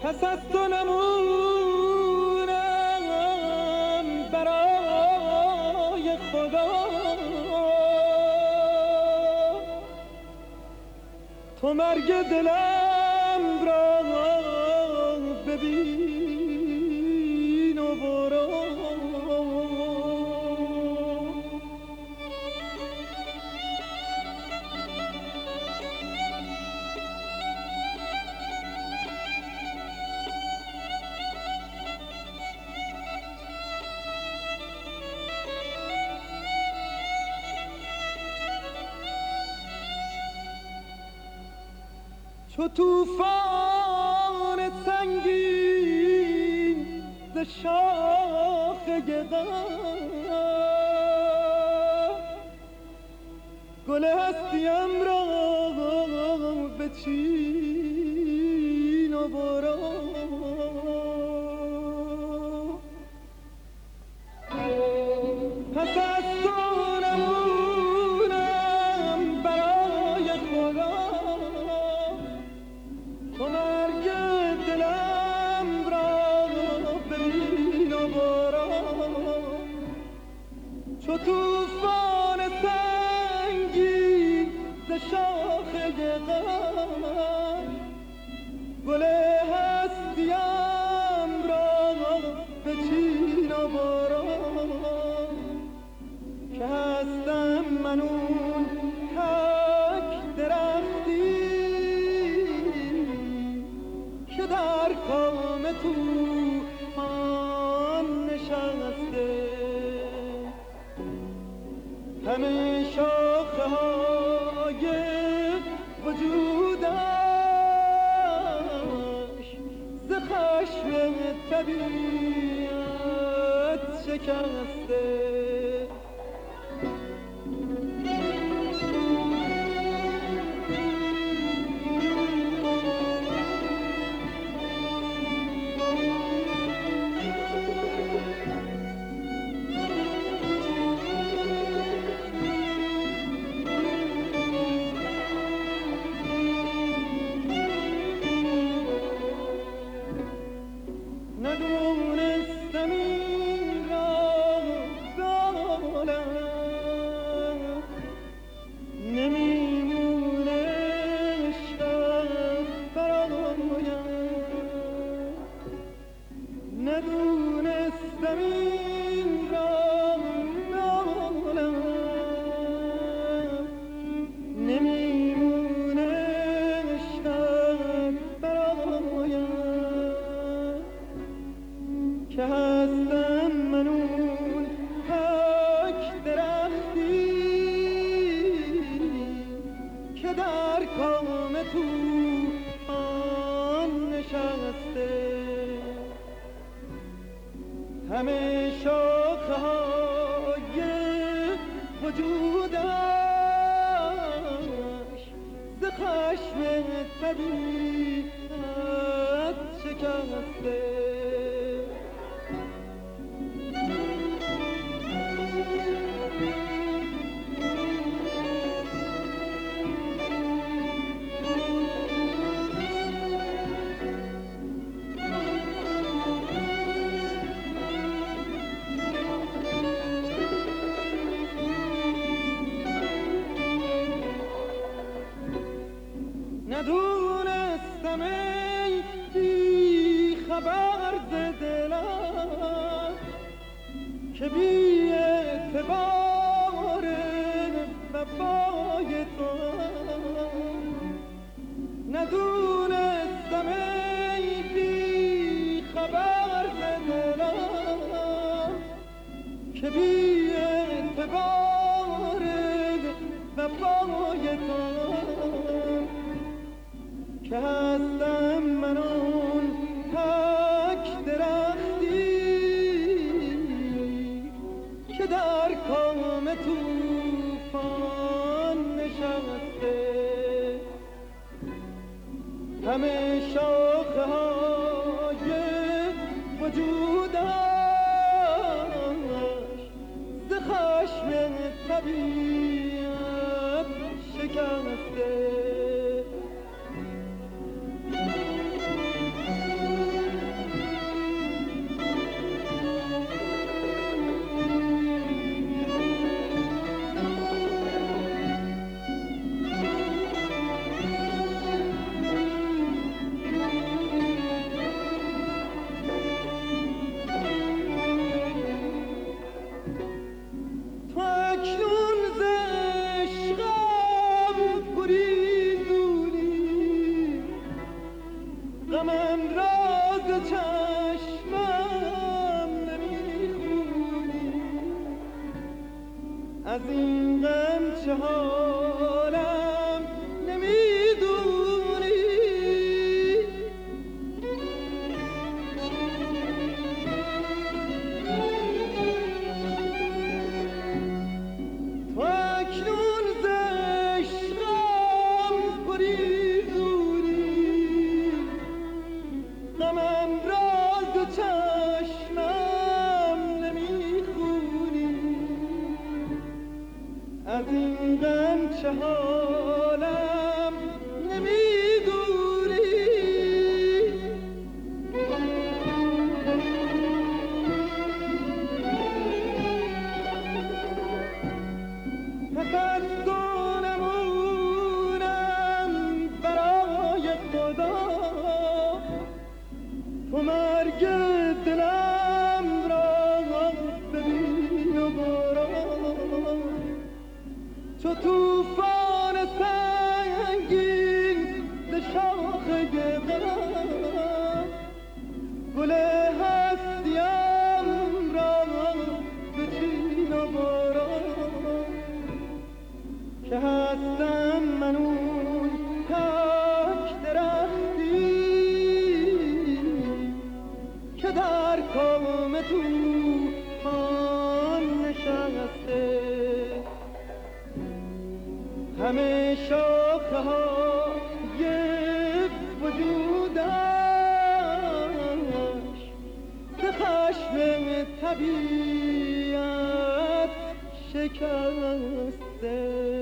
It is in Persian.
پس از تو نمونم برای خدا، تو مرگ دلم را ببین و برو. چو طوفان سنگین ز شاخه غم، گل هستیم را بچین و برو. پس از تو نمونم برای خدا، تو مرگ دلم را ببین و برو. چو طوفان سنگین ز شاخه غم، گل هستیم را بچین و برو. که هستم من اون تک درختی که در کام طوفان نشسته، همه شاخه های وجودش ز خشم طبیعت شکسته. ندونستم این را دالم، نمیمونه شب برایم. ندونستم این را دالم، نمیمونه شب برایم. که هستم من اون تک درختی که در کام طوفان نشسته، همه شاخه های وجودش ز خشم طبیعت شکسته. ندونستم ای بی خبر ز دلم که بی اعتبار وفای تو. ندونستم ای بی خبر ز دلم که بی اعتبار وفای تو. که هستم من اون تک درختی که در کام طوفان نشسته، همه شاخه های وجودش ز خشم طبیعت شکسته. این غم چه حالم نمیدونی. تو اکنون ز عشقم گریزوری، غمم را ز چشمم نمیخونی. از این غم چه حالم نمیدونی. پس از تو نمونم برای خدا، تو مرگ دلم را ببین و برو. چو توفان سنگین ز شاخ غم، گل هستیم را بچین و برو. که هستم من اون تک درختی که در کام طوفان نشسته. همه شاخه های وجودش ز خشم طبیعت شکسته.